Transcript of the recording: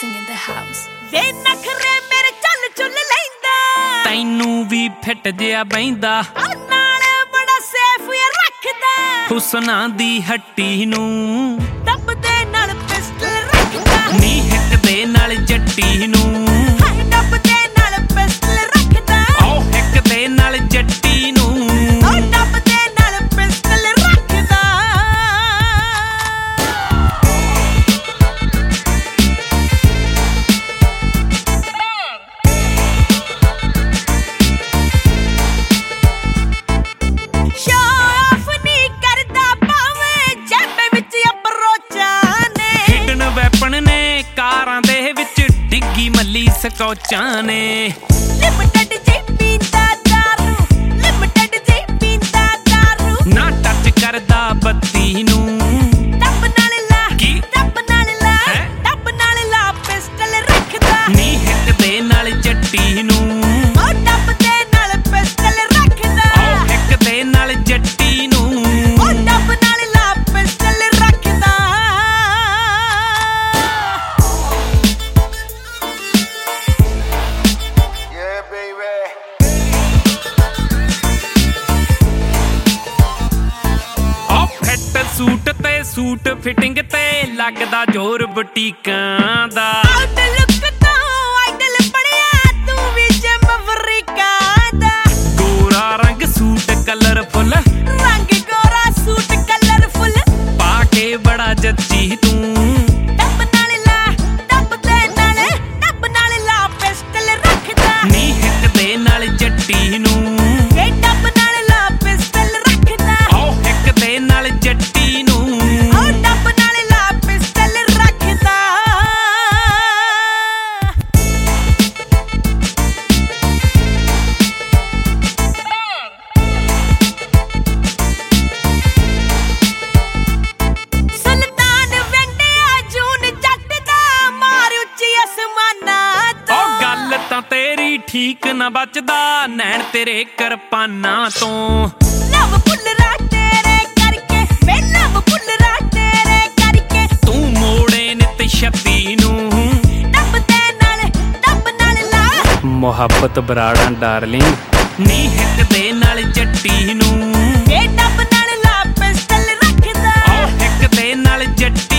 mixing in the house. ਵੇ ਨਖਰੇ ਮੇਰੇ ਚੱਲ ਚੁੱਲ ਲੈਂਦਾ ਤੈਨੂੰ ਵੀ ਫਿੱਟ ਜਿਆ ਬੈਂਦਾ ਨਾਲ ਬੜਾ ਸੇਫ ਰੱਖਦਾ ਹੁਸਨਾਂ ਦੀ ਹੱਟੀ ਨੂੰ ਦੱਬ ਦੇ ਨਾਲ ਪਿਸਟਲ ਰੱਖਦਾ ਨੀ ਹਿੱਕ ਦੇ ਨਾਲ ਜੱਟੀ ਨੂੰ ਦੱਬ ਦੇ ਨਾਲ ਪਿਸਟਲ ਰੱਖਦਾ ਓ ਹਿੱਕ ਦੇ ਨਾਲ ਜੱਟੀ ਨੂੰ ਦੱਬ ਦੇ ਨਾਲ ਪਿਸਟਲ ਰੱਖਦਾ ਕਾਰਾਂ ਦੇ ਵਿੱਚ ਡਿੱਗੀ ਮੱਲੀ ਸਕੌਚਾਂ ਨੇ ਲਿਮਟਿਡ ਜੀ ਪੀਂਦਾ ਦਾਰੂ ਲਿਮਟਿਡ ਜੀ ਪੀਂਦਾ ਦਾਰੂ ਨਾ ਟੱਚ ਕਰਦਾ ਬੱਤੀ ਨੂੰ ਟੱਪ ਨਾਲ ਲਾ ਕੀ ਟੱਪ ਨਾਲ ਲਾ ਟੱਪ ਨਾਲ ਲਾ ਪਿਸਟਲ ਰੱਖਦਾ ਨੀ ਹਿੱਕ ਦੇ ਨਾਲ ਜੱਟੀ ਨੂੰ ਓ ਟੱਪ ਦੇ ਨਾਲ ਪਿਸਟਲ ਰੱਖਦਾ ਓ ਹਿੱਕ ਦੇ ਨਾਲ ਜੱਟੀ ਨੂੰ ਓ ਟੱਪ ਨਾਲ ਲਾ ਪਿਸਟਲ ਰੱਖਦਾ ਸੂਟ ਤੇ ਸੂਟ ਫਿਟਿੰਗ ਤੇ ਲੱਗਦਾ ਜ਼ੋਰ ਬੁਟੀਕਾਂ ਦਾ ਆਈਡਲ ਪੜਿਆ ਤੂੰ ਵੀ ਜਿਮ ਅਫਰੀਕਾ ਦਾ ਗੋਰਾ ਰੰਗ ਸੂਟ ਕਲਰਫੁੱਲ ਰੰਗ ਗੋਰਾ ਸੂਟ ਕਲਰਫੁੱਲ ਪਾ ਕੇ ਬੜਾ ਜੱਚੀ ਤੂੰ ਟੱਪ ਨਾਲ ਲਾ ਪਿਸਟਲ ਰੱਖਦਾ ਨੀ ਹਿੱਕ ਦੇ ਨਾਲ ਜੱਟੀ ਨੂੰ ਇਹ ਟੱਪ ਨਾਲ ਲਾ ਪਿਸਟਲ ਰੱਖਦਾ ਓ ਹਿੱਕ ਦੇ ਨਾਲ ਜੱਟੀ ਨੂੰ ਓ ਟੱਪ ਨਾਲ ਲਾ ਪਿਸਟਲ ਰੱਖਦਾ ਸੁਲਤਾਨ ਵੰਡਿਆ ਜੂਨ ਜੱਟ ਦਾ ਮਾਰ ਉੱਚੀ ਅਸਮਾਨਾਂ ਤੋਂ ਓ ਗੱਲ ਤਾਂ ਤੇਰੀ ਠੀਕ ਨਾ ਬਚਦਾ ਨੈਣ ਤੇਰੇ ਕਿਰਪਾਨਾਂ ਤੋਂ ਲਵ ਭੁੱਲਰਾ ਤੇਰੇ ਕਰਕੇ ਮੈਂ ਲਵ ਭੁੱਲਰਾ ਤੇਰੇ ਕਰਕੇ ਤੂੰ ਮੋੜੇ ਨਿਤ ਛੱਤੀ ਨੂੰ ਟੱਪ ਨਾਲ ਲਾ ਮੁਹੱਬਤ ਬਰਾੜਾਂ ਡਾਰਲਿੰਗ ਨੀ ਹਿੱਕ ਦੇ ਨਾਲ ਜੱਟੀ ਨੂੰ ਇਹ ਟੱਪ ਨਾਲ ਲਾ ਪਿਸਟਲ ਰੱਖਦਾ ਓ ਹਿੱਕ ਦੇ ਨਾਲ ਜੱਟੀ